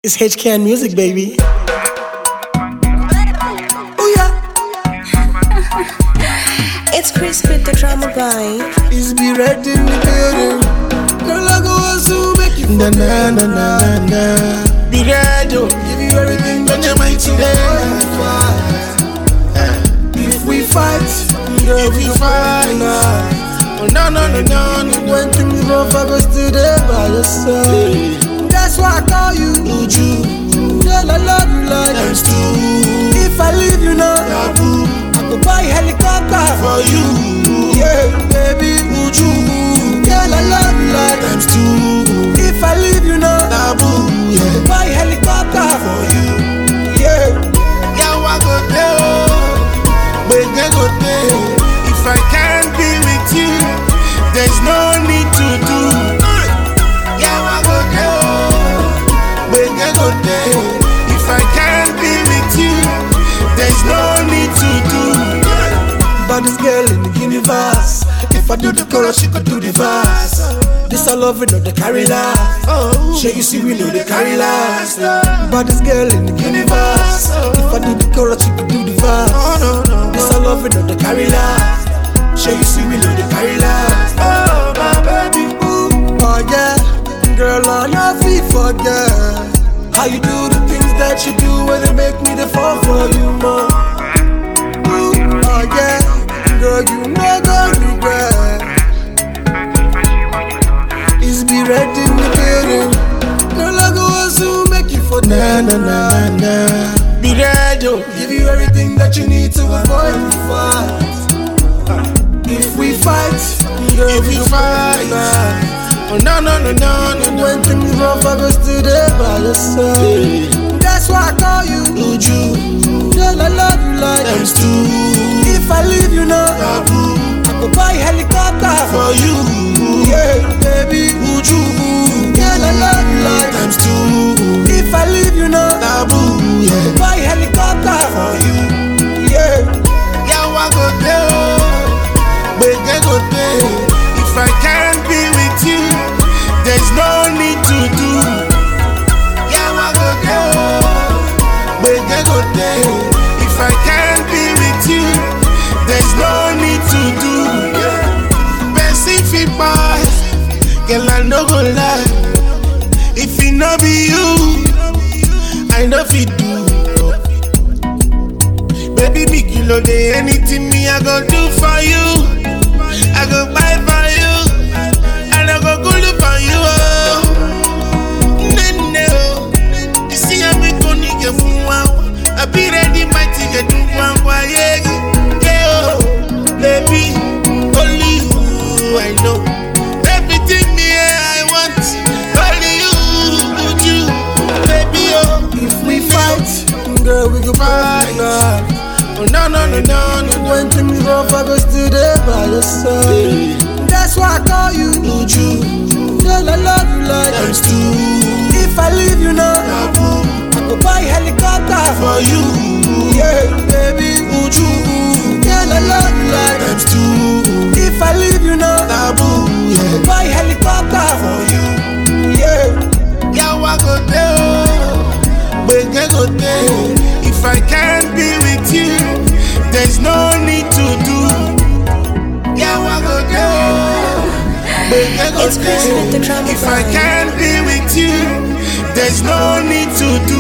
It's HCAN music, baby. Oh yeah. It's Chris with the drama boy. It's be red in the building. Girl, I go to make you na na na na na. Be red, oh, give you everything that you might today. If we fight, girl, if we fight, oh no no no no no. When things rough, I go still there by your side. That's why I call you Uju. Girl, I love you like times two. If I leave you now, Taboo, I could buy helicopter for you. Yeah, baby, Uju. Girl, I love you like times two. If I leave you now, Taboo, yeah, I could buy helicopter for you. Yeah, yeah, I go there, but they go there. If I can't be with you, there's no need to do. If I can't be with you, there's no need to do. Baddest girl in the universe. If I do the chorus, she could do the verse. This I love it, not the carry last. Sure you see we know the carry last. Baddest girl in the universe. If I do the chorus, she could do the verse. This I love it, not the carry last. Sure you see we know the carry last. Oh my baby, ooh, oh yeah. Girl, I know if you forget how you do the things that you do when they make me the fall for you more. Ooh, oh yeah, girl, you never regret. It's be red in the building. Girl, I go to make you for na na na na. Be red, oh, give you everything that you need to avoid the fight. If we fight, girl, if we fight, oh no no no no no. When things rough, I go still there by your side. That's why I call you Uju. Girl, I love you like times two. If I leave you now, Taboo, I could buy helicopter for you. Yeah, baby, Uju. Girl, I love you like times two. If I leave you now, Taboo, yeah, I could buy helicopter for you. Yeah, yeah, I go there, but they go there. If I can't be with you, there's no need to do. Yeah, I go there, but they go there. If I can't be with you, there's no need to do. Best if it pass, girl, I no go lie. If it no be you, I know if it do. Baby, big kilo day, anything me I go do for you. I go buy for you, and I go good for you. Nene, you see I'm going to get from wow. I be ready, my ticket to one quiet. Yeah, baby, only you I know. Everything me I want, only you, baby. Oh, if we fight, girl, we go fight. Oh no no no no no. When things rough, I go still there by your side. That's why I call you Uju. Girl, I love you like times two. If I leave you now, Taboo, I could buy helicopter for you. Yeah, baby, Uju. Girl, I love you like times two. If I leave you now, Taboo, yeah, I could buy helicopter for you. Yeah, yeah, I go there, but they go there. If I can't be with you, there's no need to do. Yeah, I go there, but they go there. If I can't be with you, there's no need to do.